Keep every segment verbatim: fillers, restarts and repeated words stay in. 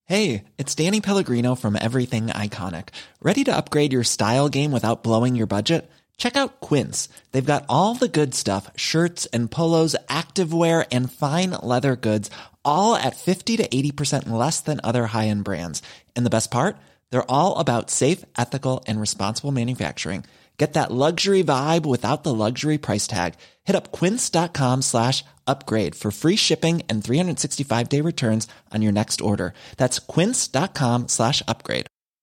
Hey, it's Danny Pellegrino from Everything Iconic. Ready to upgrade your style game without blowing your budget? Check out Quince. They've got all the good stuff, shirts and polos, activewear, and fine leather goods, all at fifty to eighty percent less than other high-end brands. And the best part? They're all about safe, ethical, and responsible manufacturing. Get that luxury vibe without the luxury price tag. Hit up quince.com slash upgrade for free shipping and three sixty-five day returns on your next order. That's quince.com slash upgrade.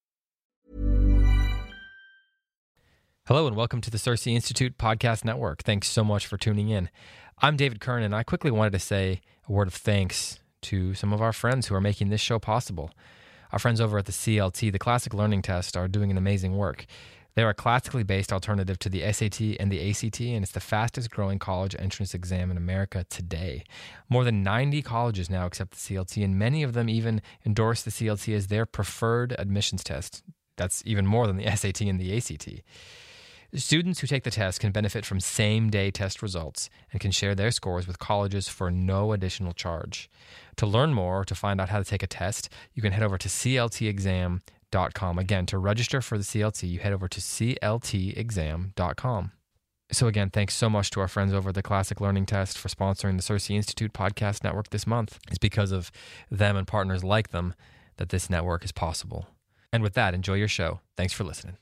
Hello and welcome to the CiRCE Institute Podcast Network. Thanks so much for tuning in. I'm David Kern, and I quickly wanted to say a word of thanks to some of our friends who are making this show possible. Our friends over at the C L T, the Classic Learning Test, are doing an amazing work. They're a classically based alternative to the S A T and the A C T, and it's the fastest growing college entrance exam in America today. More than ninety colleges now accept the C L T, and many of them even endorse the C L T as their preferred admissions test. That's even more than the S A T and the A C T. Students who take the test can benefit from same-day test results and can share their scores with colleges for no additional charge. To learn more or to find out how to take a test, you can head over to C L T exam dot com. Again, to register for the C L T, you head over to C L T exam dot com. So again, thanks so much to our friends over at the Classic Learning Test for sponsoring the CiRCE Institute Podcast Network this month. It's because of them and partners like them that this network is possible. And with that, enjoy your show. Thanks for listening.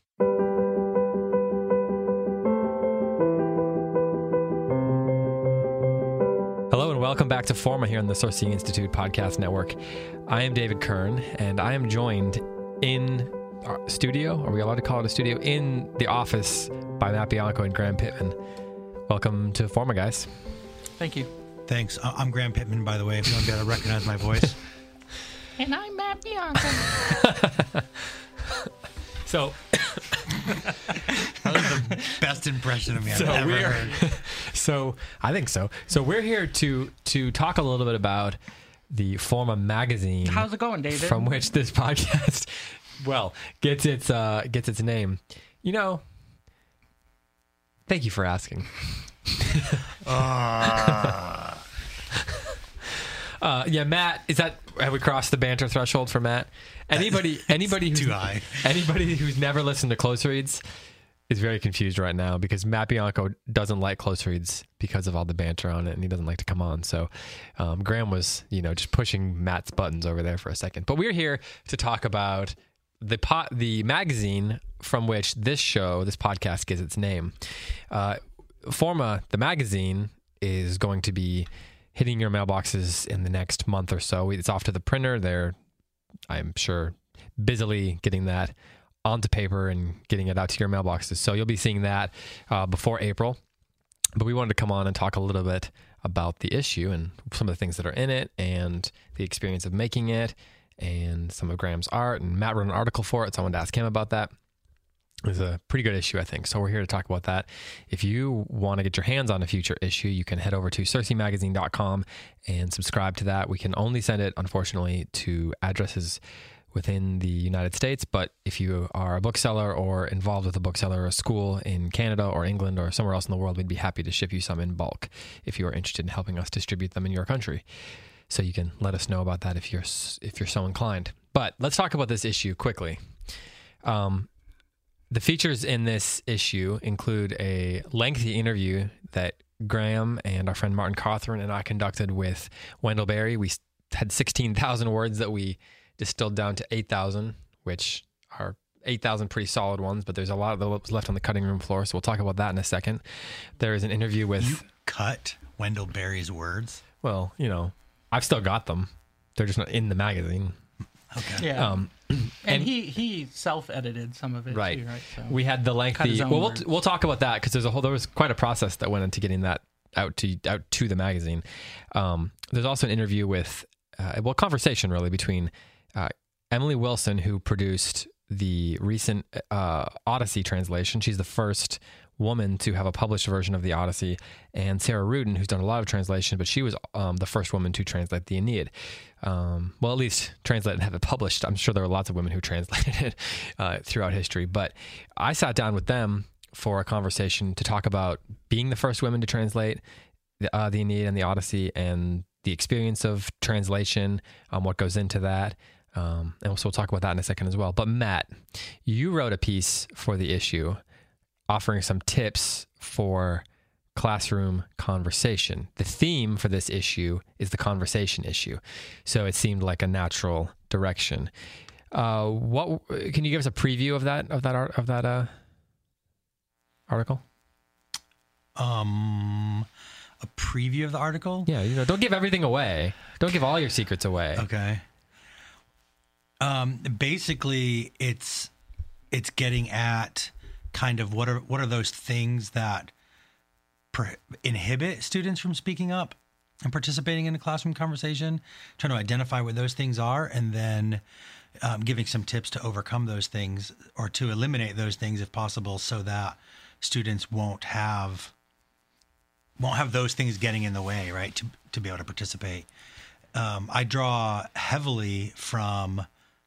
Hello and welcome back to Forma here on the CiRCE Institute Podcast Network. I am David Kern, and I am joined in our studio, are we allowed to call it a studio, in the office by Matt Bianco and Graham Pittman. Welcome to Forma, guys. Thank you. Thanks. I'm Graham Pittman, by the way, if you want to be able to recognize my voice. And I'm Matt Bianco. So, that was the best impression of me I've so ever we're, heard. So, I think so. So we're here to to talk a little bit about the Forma magazine. How's it going, David? From which this podcast, well, gets its uh, gets its name. You know, thank you for asking. uh. uh, yeah, Matt, is that have we crossed the banter threshold for Matt? Anybody, anybody who's too high. Anybody who's never listened to Close Reads is very confused right now because Matt Bianco doesn't like Close Reads because of all the banter on it, and he doesn't like to come on. So um, Graham was, you know, just pushing Matt's buttons over there for a second. But we're here to talk about the pot, the magazine from which this show, this podcast, gets its name. Uh, Forma, the magazine, is going to be hitting your mailboxes in the next month or so. It's off to the printer. They're, I'm sure, busily getting that onto paper and getting it out to your mailboxes. So you'll be seeing that uh, before April. But we wanted to come on and talk a little bit about the issue and some of the things that are in it and the experience of making it and some of Graham's art. And Matt wrote an article for it, so I wanted to ask him about that. It was a pretty good issue, I think. So we're here to talk about that. If you want to get your hands on a future issue, you can head over to circe magazine dot com and subscribe to that. We can only send it, unfortunately, to addresses within the United States. But if you are a bookseller or involved with a bookseller or a school in Canada or England or somewhere else in the world, we'd be happy to ship you some in bulk if you are interested in helping us distribute them in your country. So you can let us know about that if you're if you're so inclined. But let's talk about this issue quickly. Um, The features in this issue include a lengthy interview that Graham and our friend Martin Cawthorn and I conducted with Wendell Berry. We had sixteen thousand words that we distilled down to eight thousand, which are eight thousand pretty solid ones, but there's a lot that was left on the cutting room floor, so we'll talk about that in a second. There is an interview with... You cut Wendell Berry's words? Well, you know, I've still got them. They're just not in the magazine. Okay. Yeah. Um, and, and he, he self-edited some of it right. too, right? So we had the cut his lengthy. own Well, we'll words. we'll talk about that because there's a whole. There was quite a process that went into getting that out to out to the magazine. Um, there's also an interview with, uh, well, conversation really between uh, Emily Wilson, who produced the recent uh, Odyssey translation. She's the first woman to have a published version of the Odyssey, and Sarah Rudin, who's done a lot of translation, but she was um, the first woman to translate the Aeneid. Um, well, at least translate and have it published. I'm sure there were lots of women who translated it uh, throughout history, but I sat down with them for a conversation to talk about being the first women to translate the, uh, the Aeneid and the Odyssey and the experience of translation, um, what goes into that, Um, and so we'll talk about that in a second as well. But Matt, you wrote a piece for the issue offering some tips for classroom conversation. The theme for this issue is the conversation issue. So it seemed like a natural direction. Uh, what can you give us a preview of that, of that, art, of that, uh, article? Um, a preview of the article? Yeah. You know, don't give everything away. Don't give all your secrets away. Okay. Um, basically it's, it's getting at kind of what are, what are those things that per- inhibit students from speaking up and participating in a classroom conversation, trying to identify what those things are, and then um, giving some tips to overcome those things or to eliminate those things if possible, so that students won't have won't have those things getting in the way, right, to to be able to participate. Um, I draw heavily from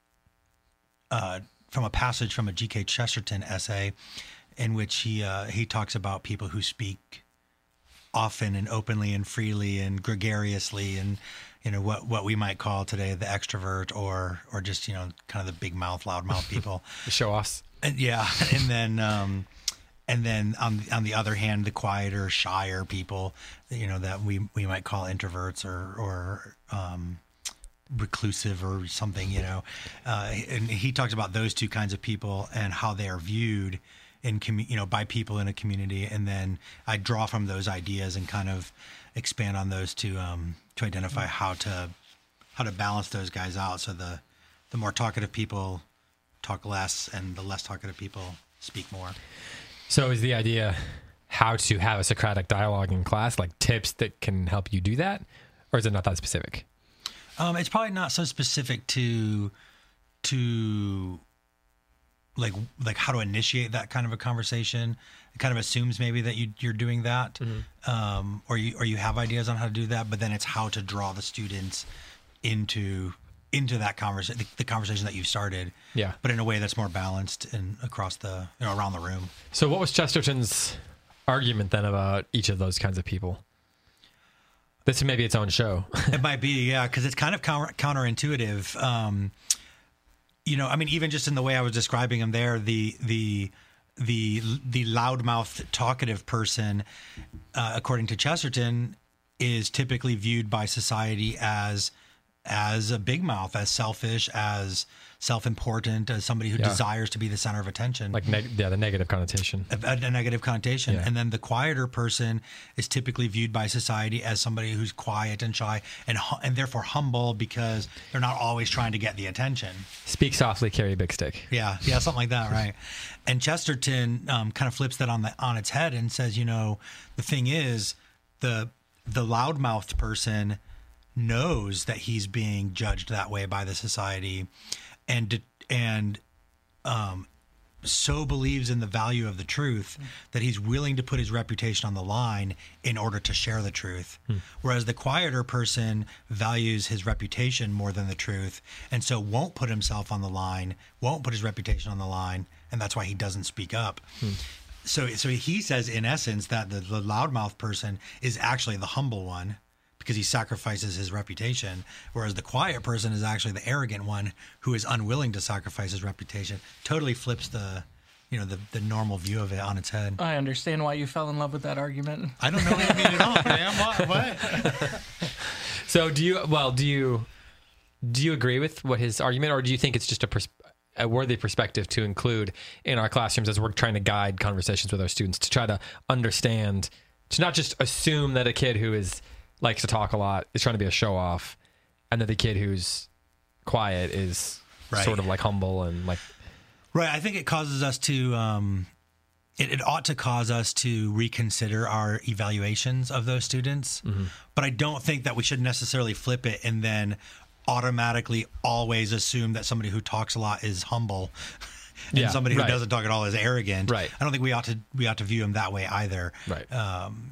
uh, from a passage from a G K Chesterton essay, in which he uh, he talks about people who speak often and openly and freely and gregariously, and you know what what we might call today the extrovert, or or just you know kind of the big mouth, loud mouth people. The show offs. And, yeah, and then um, and then on on the other hand, the quieter, shyer people, you know, that we we might call introverts or or um, reclusive or something, you know. Uh, and he talks about those two kinds of people and how they are viewed in commu- you know by people in a community, and then I draw from those ideas and kind of expand on those to um, to identify how to how to balance those guys out, so the the more talkative people talk less and the less talkative people speak more. So is the idea how to have a Socratic dialogue in class, like tips that can help you do that, or is it not that specific? Um, it's probably not so specific to to like like how to initiate that kind of a conversation. It kind of assumes maybe that you, you're doing that, mm-hmm. um, or you or you have ideas on how to do that. But then it's how to draw the students into into that conversation, the, the conversation that you've started. Yeah, but in a way that's more balanced and across the you know around the room. So, what was Chesterton's argument then about each of those kinds of people? This may be its own show. It might be, yeah, because it's kind of counter, counterintuitive. Um, you know, I mean, even just in the way I was describing him there, the the the the loudmouth, talkative person, uh, according to Chesterton, is typically viewed by society as as a big mouth, as selfish, as self-important, as somebody who yeah. desires to be the center of attention. Like, neg- yeah, the negative connotation. A, a negative connotation. Yeah. And then the quieter person is typically viewed by society as somebody who's quiet and shy and and therefore humble, because they're not always trying to get the attention. Speak softly, carry a big stick. Yeah, yeah, something like that, right? And Chesterton um, kind of flips that on the on its head and says, you know, the thing is, the the loudmouthed person knows that he's being judged that way by the society, and and um, so believes in the value of the truth that he's willing to put his reputation on the line in order to share the truth. Hmm. Whereas the quieter person values his reputation more than the truth, and so won't put himself on the line, won't put his reputation on the line, and that's why he doesn't speak up. Hmm. So, so he says, in essence, that the, the loudmouth person is actually the humble one, because he sacrifices his reputation, whereas the quiet person is actually the arrogant one who is unwilling to sacrifice his reputation. Totally flips the, you know, the, the normal view of it on its head. I understand why you fell in love with that argument. I don't know what I mean at all, man. What? what? So do you, well, do you, do you agree with what his argument, or do you think it's just a, pers- a worthy perspective to include in our classrooms as we're trying to guide conversations with our students, to try to understand, to not just assume that a kid who is likes to talk a lot is trying to be a show off, and that the kid who's quiet is right. sort of like humble and like, right. I think it causes us to, um, it, it ought to cause us to reconsider our evaluations of those students, mm-hmm. but I don't think that we should necessarily flip it and then automatically always assume that somebody who talks a lot is humble and yeah, somebody who right. doesn't talk at all is arrogant. Right. I don't think we ought to, we ought to view them that way either. Right. Um,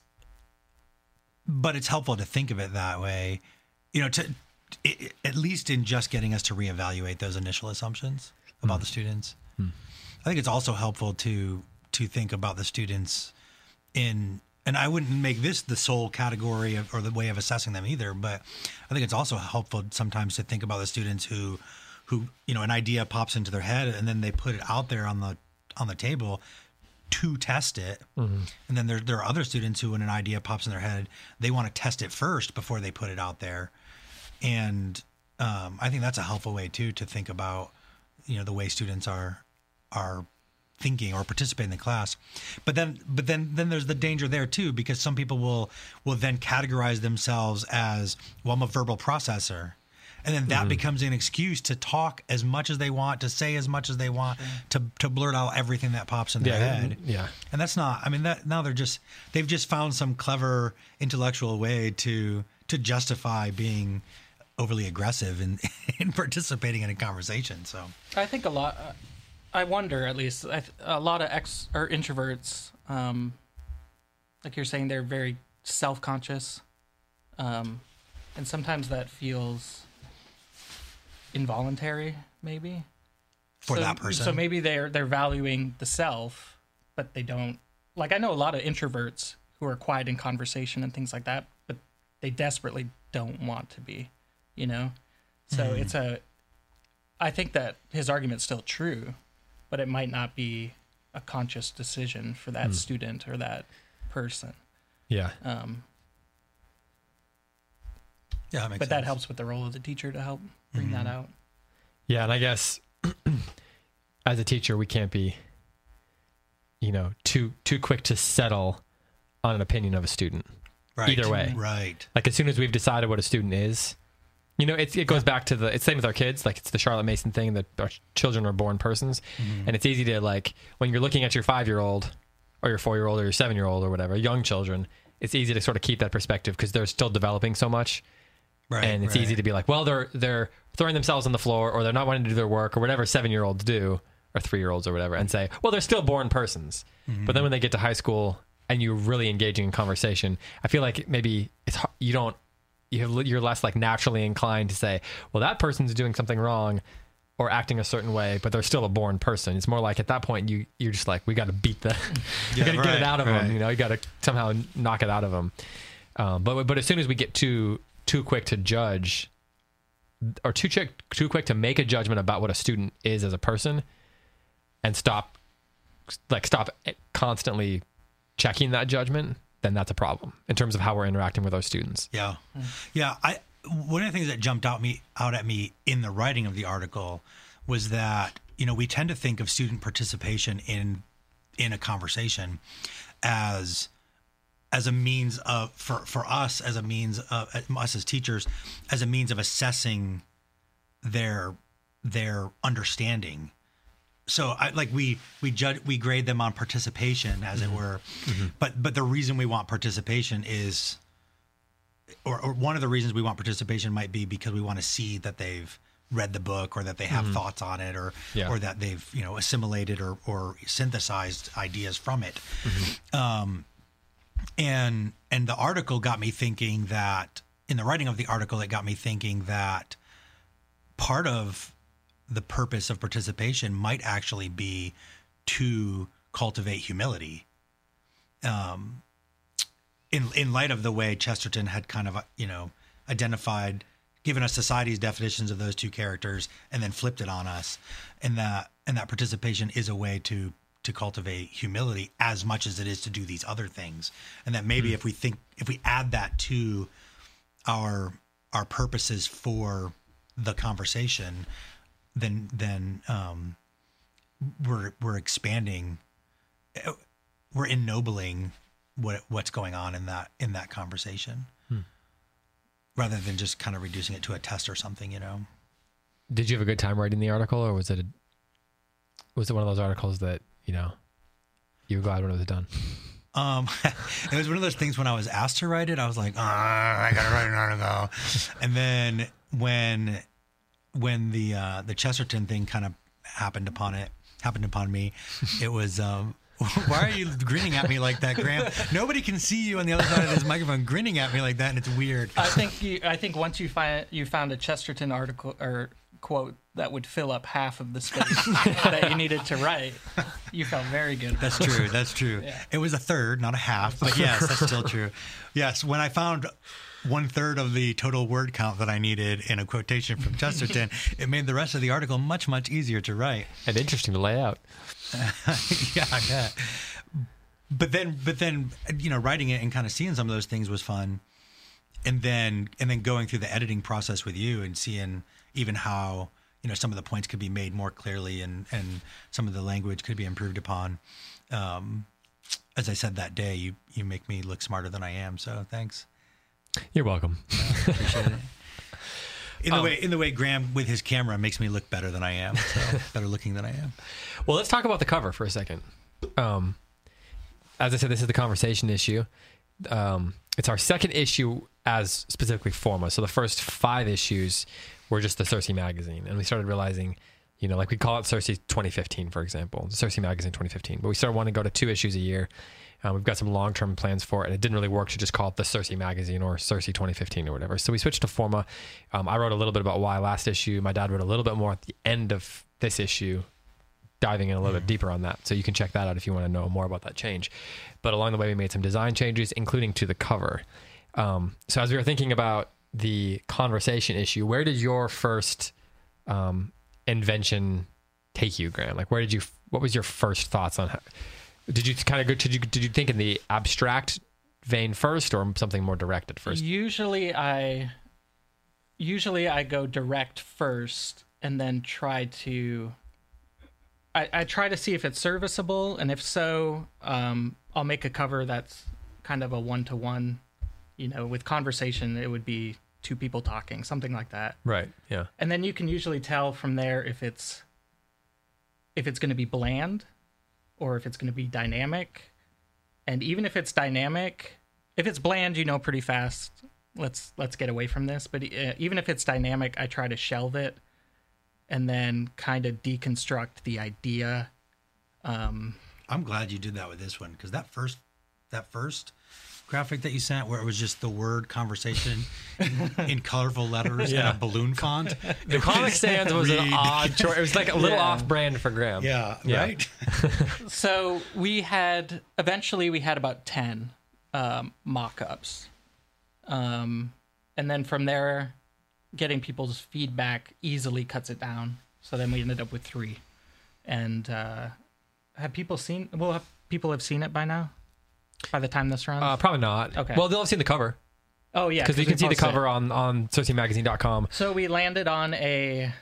But it's helpful to think of it that way, you know, to it, at least in just getting us to reevaluate those initial assumptions about mm. the students. Mm. I think it's also helpful to to think about the students in and I wouldn't make this the sole category of, or the way of assessing them either, but I think it's also helpful sometimes to think about the students who, who, you know, an idea pops into their head and then they put it out there on the, on the table to test it. Mm-hmm. And then there, there are other students who, when an idea pops in their head, they want to test it first before they put it out there. And um, I think that's a helpful way too, to think about, you know, the way students are, are thinking or participating in the class. But then, but then, then there's the danger there too, because some people will, will then categorize themselves as, well, I'm a verbal processor. And then that mm-hmm. becomes an excuse to talk as much as they want, to say as much as they want, sure. to to blurt out everything that pops in their yeah, head. Yeah. And that's not, I mean, that now they're just, they've just found some clever intellectual way to to justify being overly aggressive in, in participating in a conversation. So I think a lot, uh, I wonder at least, I th- a lot of ex or introverts, um, like you're saying, they're very self-conscious. Um, and sometimes that feels involuntary, maybe for so, that person. So maybe they're they're valuing the self, but they don't. Like I know a lot of introverts who are quiet in conversation and things like that, but they desperately don't want to be, you know. So mm. it's a. I think that his argument's still true, but it might not be a conscious decision for that mm. student or that person. Yeah. Um. Yeah, that makes but sense. that helps with the role of the teacher to help bring mm-hmm. that out. Yeah, and I guess as a teacher, we can't be, you know, too too quick to settle on an opinion of a student. Right. Either way, right? Like as soon as we've decided what a student is, you know, it's, it goes yeah. back to the. It's the same with our kids. Like it's the Charlotte Mason thing that our children are born persons, mm-hmm. and it's easy to like when you're looking at your five year old or your four year old or your seven year old or whatever, young children. It's easy to sort of keep that perspective because they're still developing so much. Right, and it's right. easy to be like, well, they're they're throwing themselves on the floor, or they're not wanting to do their work, or whatever seven-year-olds do, or three-year-olds, or whatever, and say, well, they're still born persons. Mm-hmm. But then when they get to high school and you're really engaging in conversation, I feel like maybe it's you don't you have, you're less like naturally inclined to say, well, that person's doing something wrong or acting a certain way, but they're still a born person. It's more like at that point you you're just like, we got to beat the, yeah, you got to right, get it out of right. them. You know, you got to somehow knock it out of them. Um, but but as soon as we get too too quick to judge or too quick, too quick to make a judgment about what a student is as a person and stop, like stop constantly checking that judgment, then that's a problem in terms of how we're interacting with our students. Yeah. Yeah. I, one of the things that jumped out me out at me in the writing of the article was that, you know, we tend to think of student participation in, in a conversation as, as a means of, for, for us as a means of, us as teachers, as a means of assessing their, their understanding. So I like, we, we judge, we grade them on participation as mm-hmm. it were, mm-hmm. but, but the reason we want participation is, or, or one of the reasons we want participation might be because we want to see that they've read the book or that they have mm-hmm. thoughts on it or, yeah. or that they've, you know, assimilated or, or synthesized ideas from it. Mm-hmm. Um, And and the article got me thinking that, in the writing of the article, it got me thinking that part of the purpose of participation might actually be to cultivate humility. Um, in in light of the way Chesterton had kind of, you know, identified, given us society's definitions of those two characters, and then flipped it on us, and that and that participation is a way to. to cultivate humility as much as it is to do these other things. And that maybe mm. if we think, if we add that to our, our purposes for the conversation, then, then, um, we're, we're expanding, we're ennobling what, what's going on in that, in that conversation hmm. rather than just kind of reducing it to a test or something, you know? Did you have a good time writing the article, or was it, a, was it one of those articles that, you know, you were glad when it was done? Um, it was one of those things when I was asked to write it, I was like, oh, I gotta write an article. And then when, when the, uh, the Chesterton thing kind of happened upon it, happened upon me, it was, um, why are you grinning at me like that, Graham? Nobody can see you on the other side of this microphone grinning at me like that, and it's weird. I think you, I think once you find you found a Chesterton article or quote that would fill up half of the space that you needed to write, you felt very good. That's true. That's true. Yeah. It was a third, not a half, but yes, that's still true. Yes, when I found one third of the total word count that I needed in a quotation from Chesterton, it made the rest of the article much, much easier to write. And interesting to lay out. yeah, yeah. But then, but then, you know, writing it and kind of seeing some of those things was fun, and then, and then going through the editing process with you and seeing even how, you know, some of the points could be made more clearly, and, and some of the language could be improved upon. Um, as I said that day, you, you make me look smarter than I am. So thanks. You're welcome. Yeah, appreciate it. In the Um, way, in the way Graham with his camera makes me look better than I am. So better looking than I am. Well, let's talk about the cover for a second. Um, as I said, this is the conversation issue. Um, it's our second issue as specifically Forma. So the first five issues were just the Circe magazine, and we started realizing, you know, like we call it Circe twenty fifteen, for example, the Circe magazine twenty fifteen. But we started wanting to go to two issues a year. Um, we've got some long-term plans for it, and it didn't really work to just call it the Circe magazine or Circe twenty fifteen or whatever. So we switched to Forma. Um, I wrote a little bit about why last issue. My dad wrote a little bit more at the end of this issue, diving in a little bit deeper on that. So you can check that out if you want to know more about that change. But along the way, we made some design changes, including to the cover. Um, so as we were thinking about the conversation issue, where did your first um, invention take you, Graham? Like, where did you? What was your first thoughts on how? Did you kind of go? Did you did you think in the abstract vein first, or something more direct at first? Usually, I usually I go direct first, and then try to. I, I try to see if it's serviceable, and if so, um, I'll make a cover that's kind of a one-to-one. You know, with conversation, it would be two people talking, something like that. Right. Yeah. And then you can usually tell from there if it's if it's going to be bland or if it's going to be dynamic. And even if it's dynamic, if it's bland, you know pretty fast, let's let's get away from this. But uh, even if it's dynamic, I try to shelve it and then kind of deconstruct the idea. Um, I'm glad you did that with this one, because that first that first graphic that you sent, where it was just the word conversation in, in colorful letters Yeah. and a balloon font. The Comic Sans was an read. odd choice. It was like a little Yeah. off-brand for Graham. Yeah, Yeah. right? so we had, eventually we had about ten um, mock-ups. Um, and then from there, getting people's feedback easily cuts it down. So then we ended up with three. And uh, have people seen, well, have, people have seen it by now? By the time this runs? Uh, probably not. Okay. Well, they'll have seen the cover, oh, yeah. because you we can see the posted it. cover on on Circe magazine dot com. So we landed on a,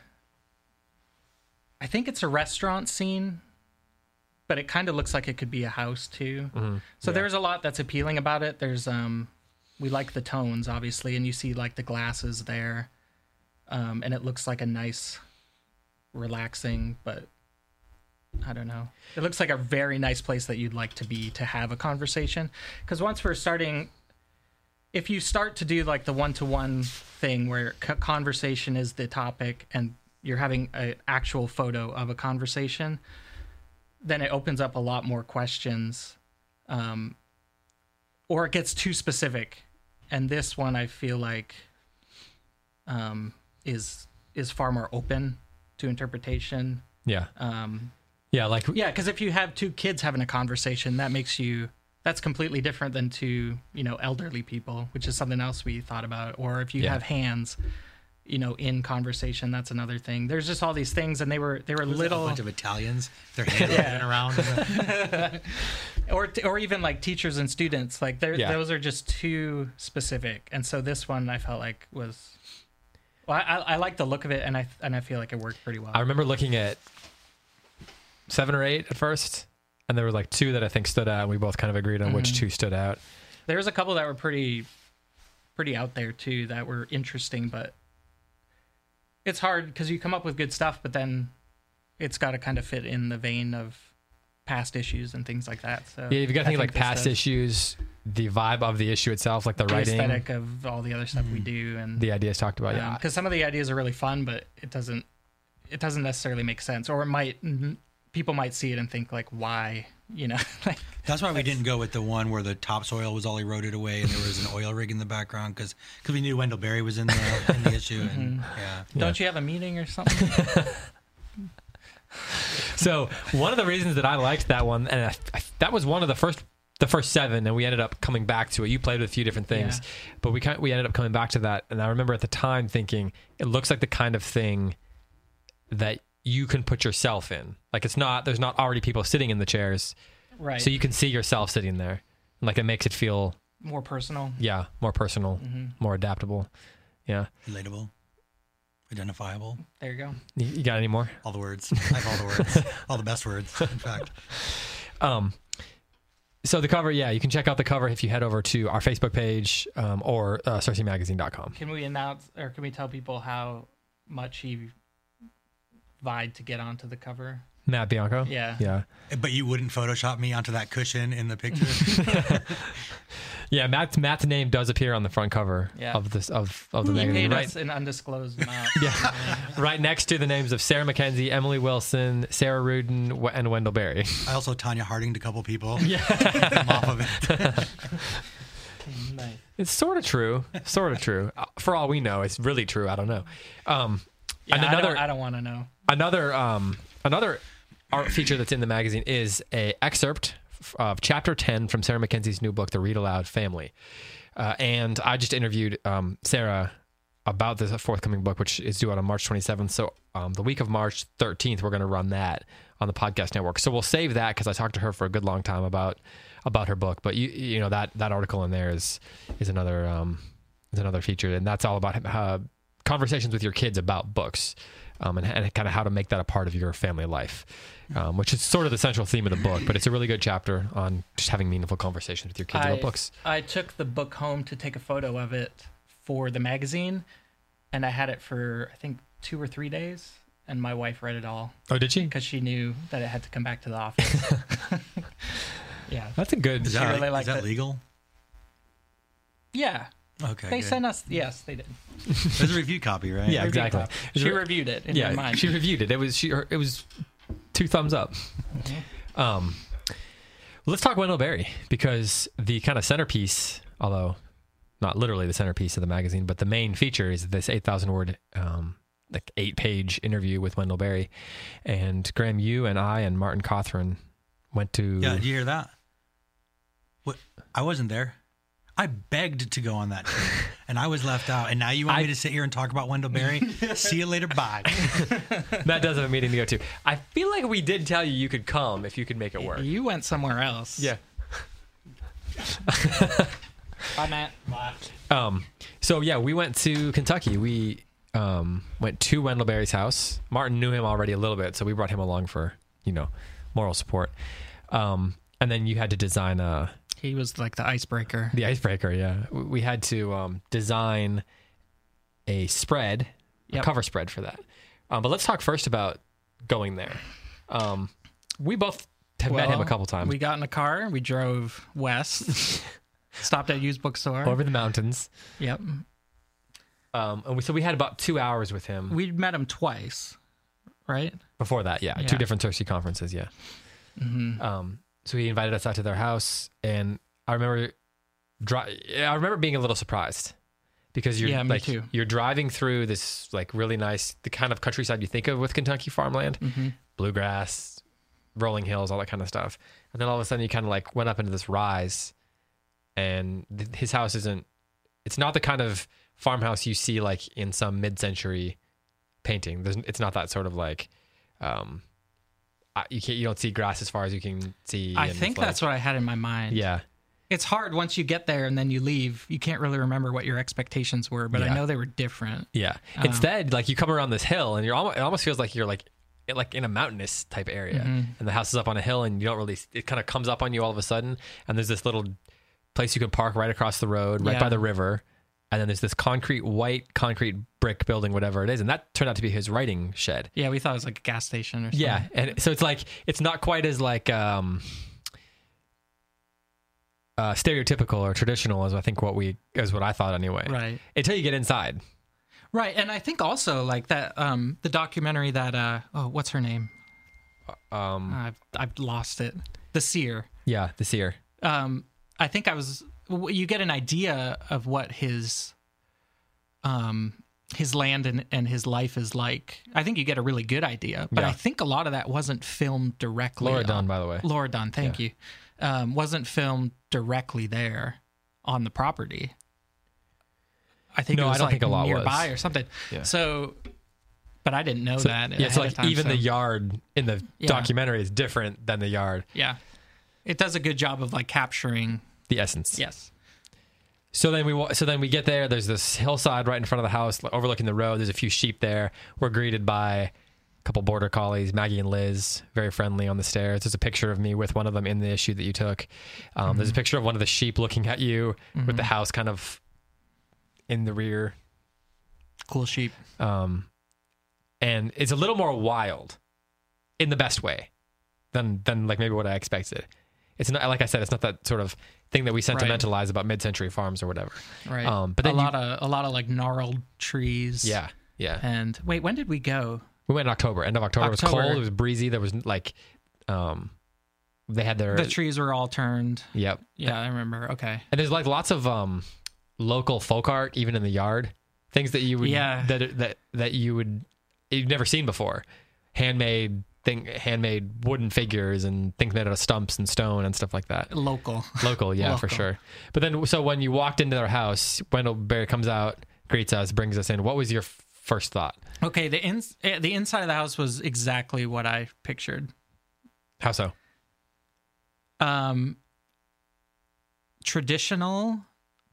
I think it's a restaurant scene, but it kind of looks like it could be a house too. Mm-hmm. So Yeah. there's a lot that's appealing about it. There's, um, we like the tones, obviously, and you see like the glasses there. Um, and it looks like a nice, relaxing, but I don't know. It looks like a very nice place that you'd like to be to have a conversation. Because once we're starting, if you start to do like the one-to-one thing where c- conversation is the topic and you're having an actual photo of a conversation, then it opens up a lot more questions, um, or it gets too specific. And this one, I feel like, um, is is far more open to interpretation. Yeah. Um, Yeah. Like yeah, because if you have two kids having a conversation, that makes you that's completely different than two, you know, elderly people, which is something else we thought about. Or if you Yeah. have hands, you know, in conversation, that's another thing. There's just all these things, and they were they were Was it little, a bunch of Italians, their hands running around. or or even like teachers and students. Like they're- Yeah. those are just too specific. And so this one I felt like was, well, I, I like the look of it, and I and I feel like it worked pretty well. I remember looking at seven or eight at first, and there were like two that I think stood out, and we both kind of agreed on which Mhm. two stood out. There was a couple that were pretty pretty out there too, that were interesting, but it's hard because you come up with good stuff, but then it's got to kind of fit in the vein of past issues and things like that. So Yeah, you've got to I think like this past does. issues, the vibe of the issue itself, like the, the writing, aesthetic of all the other stuff we do, and the ideas talked about. Yeah, because some of the ideas are really fun, but it doesn't it doesn't necessarily make sense, or it might people might see it and think like, why you know. Like, That's why we didn't go with the one where the topsoil was all eroded away and there was an oil rig in the background because we knew Wendell Berry was in the in the issue. And yeah, don't you have a meeting or something? So one of the reasons that I liked that one, and I, I, that was one of the first, the first seven, and we ended up coming back to it. You played with a few different things, Yeah. but we kind we ended up coming back to that. And I remember at the time thinking, it looks like the kind of thing that you can put yourself in. Like it's not, there's not already people sitting in the chairs, Right. so you can see yourself sitting there. Like it makes it feel, More personal. yeah, more personal, Mm-hmm. more adaptable. Yeah. relatable, identifiable, There you go. You, you got any more? all the words. I have all the words, all the best words, in fact. Um, so the cover, yeah, you can check out the cover if you head over to our Facebook page um, or uh, cersei magazine dot com. Can we announce, or can we tell people how much he vied to get onto the cover? Matt Bianco? Yeah. Yeah. But you wouldn't Photoshop me onto that cushion in the picture. Yeah, Matt's, Matt's name does appear on the front cover Yeah. of this of, of the He magazine. paid Right, us an undisclosed amount. yeah, right next to the names of Sarah McKenzie, Emily Wilson, Sarah Rudin, w- and Wendell Berry. I also Tanya Harding'd a couple people. Yeah, them off of it. Nice. It's sort of true. Sort of true. Uh, For all we know, it's really true. I don't know. Um, Yeah, and I another don't, I don't want to know. another um, another art feature that's in the magazine is a excerpt of chapter ten from Sarah McKenzie's new book, The Read Aloud Family. Uh, and I just interviewed um, Sarah about this forthcoming book, which is due out on March twenty-seventh. So um, the week of March thirteenth, we're going to run that on the podcast network. So we'll save that because I talked to her for a good long time about about her book. But you you know that that article in there is is another um, is another feature, and that's all about uh, conversations with your kids about books. Um, and, and kind of how to make that a part of your family life, um, which is sort of the central theme of the book. But it's a really good chapter on just having meaningful conversations with your kids I, about books. I took the book home to take a photo of it for the magazine, and I had it for, I think, two or three days, and my wife read it all Oh, did she? because she knew that it had to come back to the office. Yeah. That's a good. Is She that, really is liked that it. legal? Yeah. Okay. They good. sent us, yes, they did. There's a review copy, right? Yeah, Review exactly. copy. She reviewed it in yeah, my mind. she reviewed it. It was she. It was two thumbs up. Um, let's talk Wendell Berry because the kind of centerpiece, although not literally the centerpiece of the magazine, but the main feature is this eight thousand word, um, like eight page interview with Wendell Berry. And Graham, you and I and Martin Cawthron went to. Yeah, did you hear that? What? I wasn't there. I begged to go on that team, and I was left out. And now you want I- me to sit here and talk about Wendell Berry? See you later. Bye. Matt does have a meeting to go to. I feel like we did tell you you could come if you could make it work. You went somewhere else. Yeah. Bye, Matt. Bye. Um, so yeah, we went to Kentucky. We um, went to Wendell Berry's house. Martin knew him already a little bit, so we brought him along for, you know, moral support. Um, and then you had to design a, He was like the icebreaker. the icebreaker. Yeah. We we had to um, design a spread, a Yep. cover spread for that. Um, but let's talk first about going there. Um, we both have met him a Well, couple times We got in a car. We drove west. Stopped at a used bookstore. over the mountains. Yep. Um, and we, so we had about two hours with him. We met him twice, right? Before that, yeah, Yeah. two different Cersei conferences, yeah. Mm-hmm. Um, so he invited us out to their house, and I remember, dri- I remember being a little surprised because you're Yeah, me like too. you're driving through this like really nice, the kind of countryside you think of with Kentucky farmland, Mm-hmm. bluegrass, rolling hills, all that kind of stuff, and then all of a sudden you kind of like went up into this rise, and th- his house isn't, it's not the kind of farmhouse you see like in some mid-century painting. There's, it's not that sort of like, um, I- you can't, you don't see grass as far as you can see. I and think it's like- that's what I had in my mind. yeah. It's hard once you get there and then you leave. You can't really remember what your expectations were, but Yeah. I know they were different. Yeah. Um, Instead, like you come around this hill and you're almost, it almost feels like you're like, like in a mountainous type area, Mm-hmm. and the house is up on a hill, and you don't really, it kind of comes up on you all of a sudden. And there's this little place you can park right across the road, right Yeah. by the river. And then there's this concrete, white concrete brick building, whatever it is. And that turned out to be his writing shed. Yeah, we thought it was like a gas station or something. Yeah. And so it's like, it's not quite as like, um, uh, stereotypical or traditional as I think what we, as what I thought anyway. Right. Until you get inside. Right. And I think also like that, um, the documentary that, uh, oh, what's her name? Um, I've, I've lost it. the seer. Yeah, the seer. Um, I think I was. You get an idea of what his, um, his land and, and his life is like. I think you get a really good idea, but Yeah. I think a lot of that wasn't filmed directly. Laura on- Dunn, by the way. Laura Dunn, thank you. Um, wasn't filmed directly there on the property. I think No, it was I don't like think a lot nearby was. or something. Yeah. So, but I didn't know So, that. yeah, so ahead like of time, even so- the yard in the Yeah. documentary is different than the yard, yeah, it does a good job of like capturing. the essence. Yes. So then we wa- so then we get there. There's this hillside right in front of the house, like, overlooking the road. There's a few sheep there. We're greeted by a couple border collies, Maggie and Liz, very friendly on the stairs. There's a picture of me with one of them in the issue that you took. Um, Mm-hmm. There's a picture of one of the sheep looking at you with the house kind of in the rear. Cool sheep. Um, and it's a little more wild in the best way than than like maybe what I expected. It's not, like I said, it's not that sort of thing that we sentimentalize about mid-century farms or whatever. Right. Um, but then a you- lot of a lot of like gnarled trees. Yeah, yeah. And wait, when did we go? We went in October, end of October. It was October. cold. It was breezy. There was like, um, they had their The trees were all turned. yep. Yeah, I remember. Okay. And there's like lots of um, local folk art, even in the yard, things that you would Yeah. that that that you would you've never seen before, handmade thing, handmade wooden figures and things made out of stumps and stone and stuff like that. Local. Local, yeah, for Local. sure. But then, so when you walked into their house, Wendell Berry comes out, greets us, brings us in. What was your f- first thought? Okay, the ins eh, the inside of the house was exactly what I pictured. How so? Um, traditional,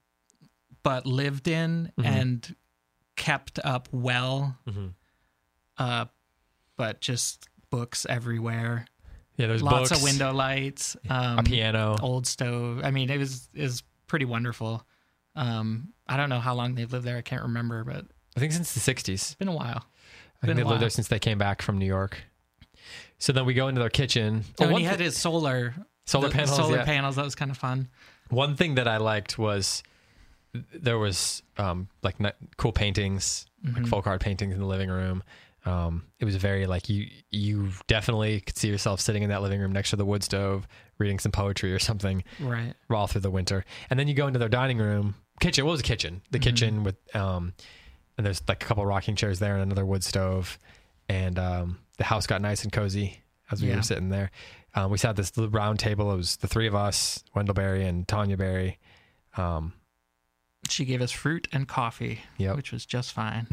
but lived in Mm-hmm. and kept up well. Mhm. Uh, but just books everywhere. Yeah, there's Lots books, of window lights. Um, a piano. old stove. I mean, it was it was pretty wonderful. Um, I don't know how long they've lived there. I can't remember, but it's I think since the sixties. been a while. I Been think a they lived there while. since they came back from New York. So then we go into their kitchen. Oh, Oh, and one, he thi- had his solar Solar the- panels, Solar yeah. panels. That was kind of fun. one thing that I liked was th- there was um, like n- cool paintings, Mm-hmm. like folk art paintings in the living room. Um, it was very like you you definitely could see yourself sitting in that living room next to the wood stove, reading some poetry or something Right. all through the winter. And then you go into their dining room, kitchen. What was a kitchen? The kitchen with um, and there's like a couple rocking chairs there and another wood stove, and um, the house got nice and cozy as we Yeah. were sitting there. Um, we sat at this little round table. It was the three of us, Wendell Berry and Tanya Berry. Um, She gave us fruit and coffee, Yep. which was just fine,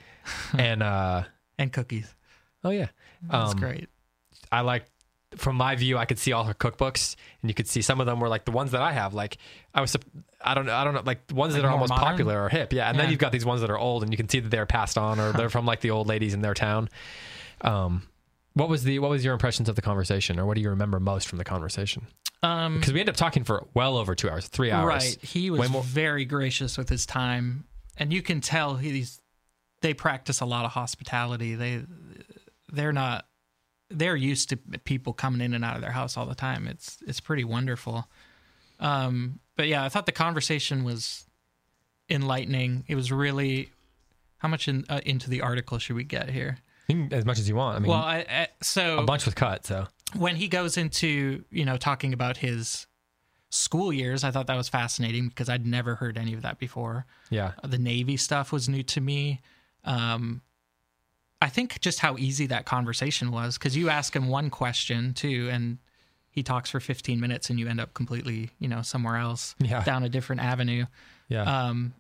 and uh, and cookies. oh yeah, That's Um, great. I like. From my view, I could see all her cookbooks, and you could see some of them were like the ones that I have. Like I was, sup- I don't know, I don't know, like the ones Like that are more almost modern? popular or hip, yeah. And then Yeah. you've got these ones that are old, and you can see that they're passed on or they're from like the old ladies in their town. Um, what was the what was your impressions of the conversation, or what do you remember most from the conversation? Um, Because we ended up talking for well over two hours, three hours. right. He was Way more- very gracious with his time, and you can tell he's. They practice a lot of hospitality. They, they're not. They're used to people coming in and out of their house all the time. It's it's pretty wonderful. Um, but yeah, I thought the conversation was enlightening. It was really. How much in, uh, into the article should we get here? You can- as much as you want. I mean, Well, I, I, so a bunch was cut, so when he goes into, you know, talking about his school years, I thought that was fascinating because I'd never heard any of that before. yeah, The Navy stuff was new to me. Um, I think just how easy that conversation was, because you ask him one question too, and he talks for fifteen minutes, and you end up completely, you know, somewhere else, Yeah. down a different avenue. yeah, Um,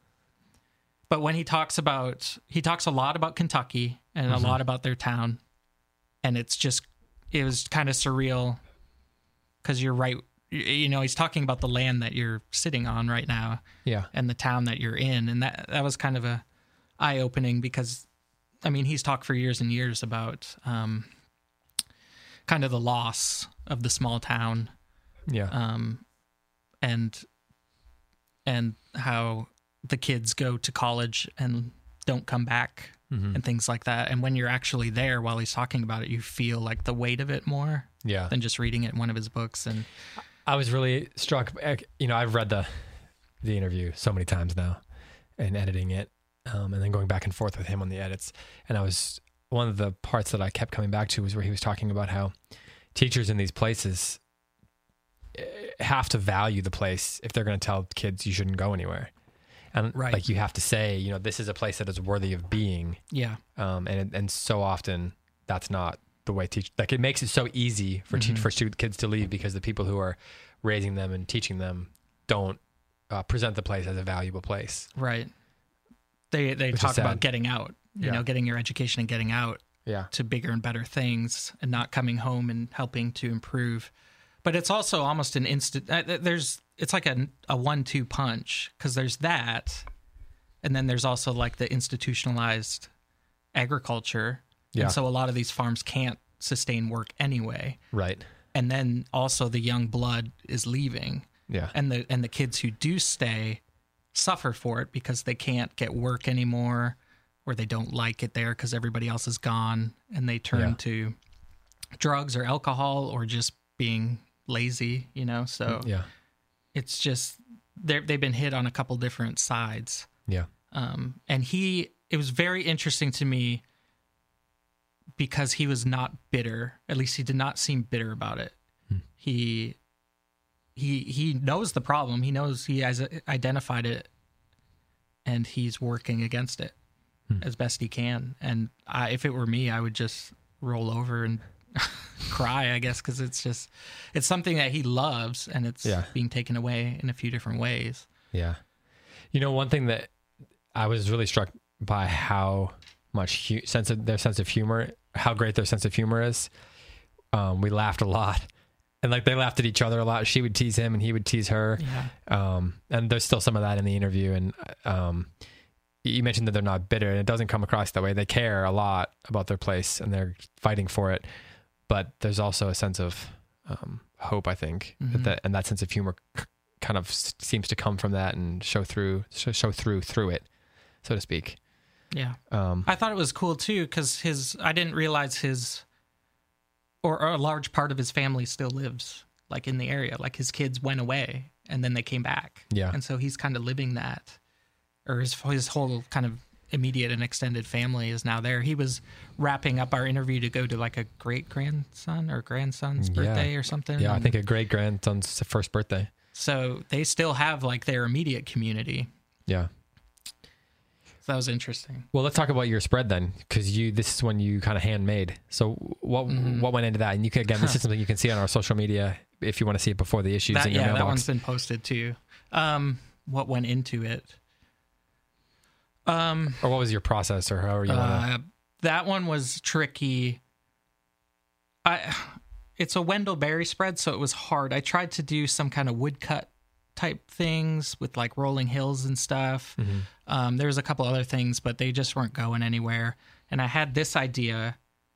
but when he talks about, he talks a lot about Kentucky and Mm-hmm. a lot about their town, and it's just, it was kind of surreal because you're right. You, you know, he's talking about the land that you're sitting on right now yeah, and the town that you're in, and that that was kind of a eye opening because, I mean, he's talked for years and years about um, kind of the loss of the small town. yeah, Um, and and how the kids go to college and don't come back Mm-hmm. and things like that. And when you're actually there while he's talking about it, you feel like the weight of it more yeah. than just reading it in one of his books. And I was really struck. You know, I've read the the interview so many times now, and editing it, um, and then going back and forth with him on the edits. And I was one of the parts that I kept coming back to was where he was talking about how teachers in these places have to value the place if they're going to tell kids you shouldn't go anywhere. And Right. like you have to say, you know, this is a place that is worthy of being. Yeah. Um, and and so often that's not the way teach. Like it makes it so easy for Mm-hmm. teach for student kids to leave because the people who are raising them and teaching them don't uh, present the place as a valuable place. Right. They they Which is talk about sad. getting out, you Yeah. know, getting your education and getting out Yeah. to bigger and better things and not coming home and helping to improve. But it's also almost an instant, uh, there's, it's like a, a one two punch because there's that. And then there's also like the institutionalized agriculture. Yeah. And so a lot of these farms can't sustain work anyway. Right. And then also the young blood is leaving. Yeah. And the and the kids who do stay suffer for it because they can't get work anymore or they don't like it there because everybody else is gone and they turn Yeah. to drugs or alcohol or just being lazy, you know? So Yeah. it's just they they've been hit on a couple different sides. Yeah. Um, and he, it was very interesting to me because he was not bitter. At least he did not seem bitter about it. Hmm. He, he, he knows the problem. He knows he has identified it, and he's working against it Hmm. as best he can. And I, if it were me, I would just roll over and cry, I guess, because it's just it's something that he loves, and it's Yeah. being taken away in a few different ways. Yeah. You know, one thing that I was really struck by how much hu- sense of their sense of humor, how great their sense of humor is. Um, we laughed a lot, and like they laughed at each other a lot. She would tease him, and he would tease her. Yeah. Um, and there's still some of that in the interview. And um, you mentioned that they're not bitter, and it doesn't come across that way. They care a lot about their place, and they're fighting for it. But there's also a sense of um, hope, I think, Mhm. that, that and that sense of humor c- kind of s- seems to come from that and show through, show, show through through it, so to speak. Yeah. Um, I thought it was cool too because his I didn't realize his or, or a large part of his family still lives like in the area. Like his kids went away and then they came back. Yeah. And so he's kind of living that, or his his whole kind of immediate and extended family is now there. He was wrapping up our interview to go to like a great grandson or grandson's Yeah. birthday or something. yeah, I And think a great grandson's first birthday. so. They still have like their immediate community. Yeah. So that was interesting. Well, let's talk about your spread then, because you this is one you kind of handmade. So what Mm-hmm. what went into that? And you can again, this is something you can see on our social media if you want to see it before the issues That, in your yeah, that mailbox. one's been posted too. Um, what went into it? Um, Or what was your process, or however you want to. uh, that one was tricky. I, it's a Wendell Berry spread, so it was hard. I tried to do some kind of woodcut type things with like rolling hills and stuff. Mm-hmm. Um, there was a couple other things, but they just weren't going anywhere. And I had this idea.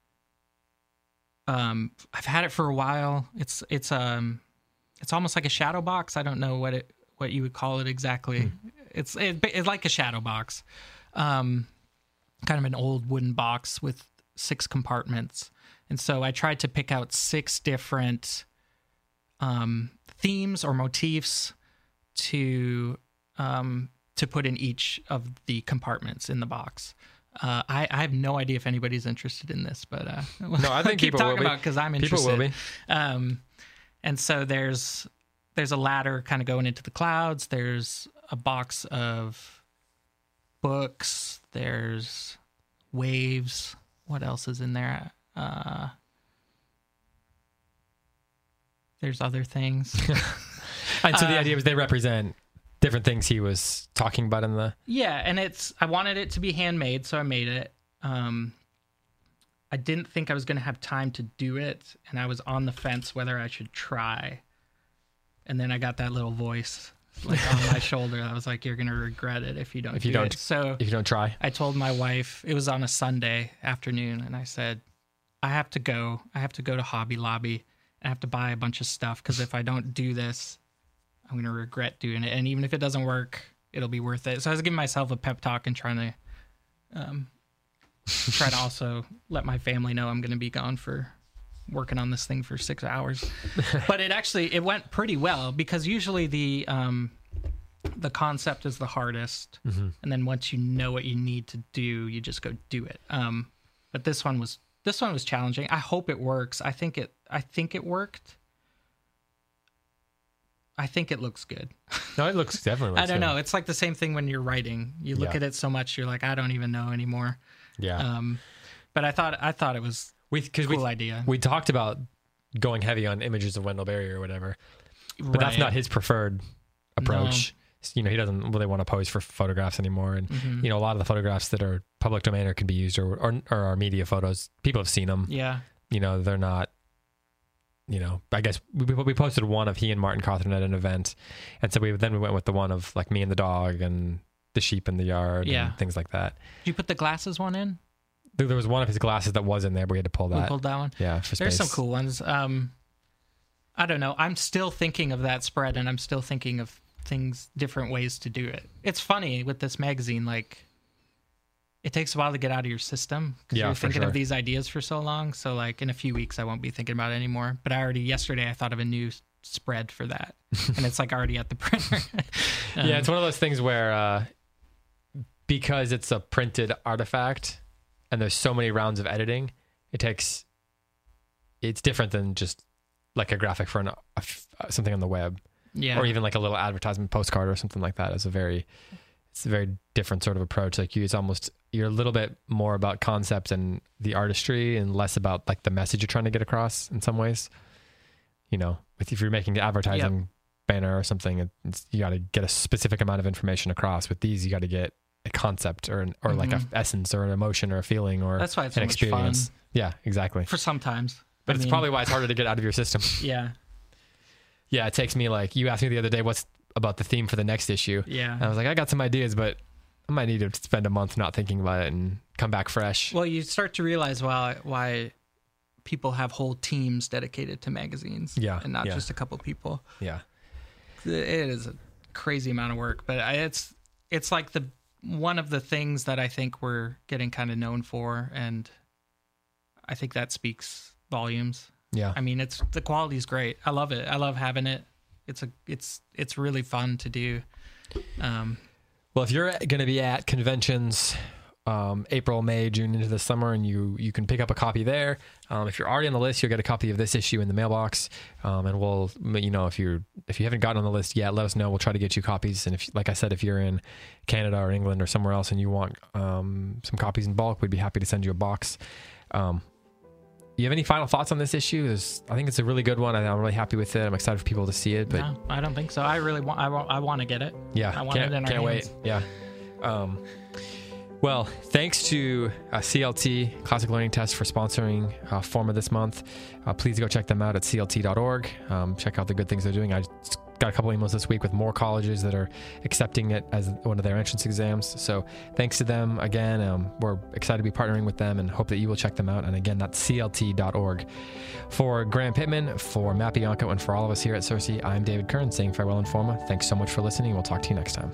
Um, I've had it for a while. It's it's um, it's almost like a shadow box. I don't know what it what you would call it exactly. Hmm. It's it, it's like a shadow box, um, kind of an old wooden box with six compartments. And so I tried to pick out six different um, themes or motifs to um, to put in each of the compartments in the box. Uh, I, I have no idea if anybody's interested in this, but uh, No, I think keep people will talking be. about because I'm People interested. will be. Um, and so there's there's a ladder kind of going into the clouds. There's a box of books. There's waves. What else is in there? Uh, there's other things. And so the uh, idea was they represent different things he was talking about in the. Yeah, and it's I wanted it to be handmade, so I made it. Um, I didn't think I was going to have time to do it, and I was on the fence whether I should try. And then I got that little voice like on my shoulder. I was like, "You're going to regret it if you don't If you do don't- it." So If you don't try. I told my wife, it was on a Sunday afternoon, and I said, I have to go. I have to go to Hobby Lobby. I have to buy a bunch of stuff because if I don't do this, I'm going to regret doing it. And even if it doesn't work, it'll be worth it. So I was giving myself a pep talk and trying to um, try to also let my family know I'm going to be gone for working on this thing for six hours. But it actually, it went pretty well because usually the, um, the concept is the hardest. Mm-hmm. And then once you know what you need to do, you just go do it. Um, but this one was, this one was challenging. I hope it works. I think it, I think it worked. I think it looks good. No, it looks definitely looks I don't good. know. It's like the same thing when you're writing. You look Yeah. at it so much, you're like, I don't even know anymore. Yeah. Um, but I thought I thought it was we, a cause cool we, idea. we talked about going heavy on images of Wendell Berry or whatever, but that's Right. not his preferred approach. You know, he doesn't really want to pose for photographs anymore. And, Mhm. you know, a lot of the photographs that are public domain or can be used or, or, or are media photos, people have seen them. Yeah. You know, they're not, you know, I guess we, we posted one of he and Martin Cawthron at an event. And so we then we went with the one of like me and the dog and the sheep in the yard Yeah. and things like that. Did you put the glasses one in? There, there was one of his glasses that was in there, but we had to pull We that. pulled that one. Yeah, for There's some space. cool ones. Um, I don't know. I'm still thinking of that spread, and I'm still thinking of things, different ways to do it. It's funny with this magazine, like it takes a while to get out of your system because Yeah, you're for thinking sure. of these ideas for so long. So like in a few weeks, I won't be thinking about it anymore. But I already yesterday I thought of a new s- spread for that, and it's like already at the printer. Um, Yeah, it's one of those things where uh, because it's a printed artifact and there's so many rounds of editing, it takes. It's different than just like a graphic for an, a f- something on the web, yeah, or even like a little advertisement postcard or something like that. It's a very, it's a very different sort of approach. Like you, it's almost you're a little bit more about concept and the artistry, and less about like the message you're trying to get across. In some ways, you know, if if you're making the advertising banner or something, it's, you got to get a specific amount of information across. With these, you got to get a concept or an, or like a Mhm. essence or an emotion or a feeling or That's why it's an so much fun. experience. Yeah, exactly. for sometimes. But I it's mean, probably why it's harder to get out of your system. yeah, Yeah, it takes me like you asked me the other day what's about the theme for the next issue. yeah. And I was like, I got some ideas, but I might need to spend a month not thinking about it and come back fresh. Well, you start to realize why why people have whole teams dedicated to magazines, Yeah, and not yeah. just a couple people. Yeah. It is a crazy amount of work, but I- it's it's like the one of the things that I think we're getting kind of known for, and I think that speaks volumes. Yeah. I mean, it's the quality's great. I love it. I love having it. It's a it's it's really fun to do. Um, Well, if you're going to be at conventions, um, April, May, June into the summer, and you you can pick up a copy there. Um, if you're already on the list, you'll get a copy of this issue in the mailbox, um, and we'll, you know, if you're if you haven't gotten on the list yet, let us know. We'll try to get you copies. And if, like I said, if you're in Canada or England or somewhere else and you want um, some copies in bulk, we'd be happy to send you a box. Um, you have any final thoughts on this issue? There's, I think it's a really good one. I, I'm really happy with it. I'm excited for people to see it. But no, I don't think so. I really want. I want. I want to get it. yeah, I want can't, it in our can't wait. hands. Yeah. Um, well, thanks to uh, C L T, Classic Learning Test, for sponsoring uh, Forma this month. Uh, please go check them out at C L T dot org. Um, check out the good things they're doing. I just got a couple emails this week with more colleges that are accepting it as one of their entrance exams. So thanks to them again. Um, we're excited to be partnering with them and hope that you will check them out. And again, that's C L T dot org. For Graham Pittman, for Matt Bianco, and for all of us here at Cersei, I'm David Kern saying farewell in Forma. Thanks so much for listening. We'll talk to you next time.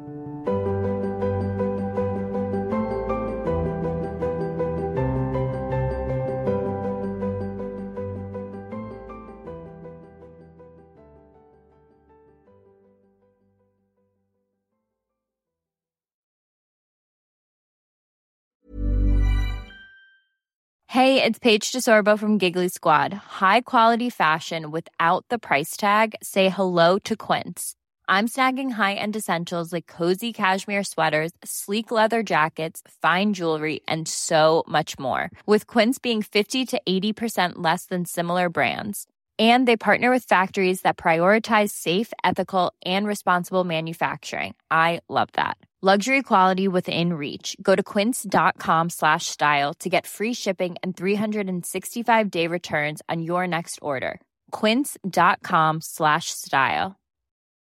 Hey, it's Paige DeSorbo from Giggly Squad. High quality fashion without the price tag. Say hello to Quince. I'm snagging high-end essentials like cozy cashmere sweaters, sleek leather jackets, fine jewelry, and so much more. With Quince being fifty to eighty percent less than similar brands. And they partner with factories that prioritize safe, ethical, and responsible manufacturing. I love that. Luxury quality within reach. Go to quince.com slash style to get free shipping and three sixty-five day returns on your next order. Quince.com slash style.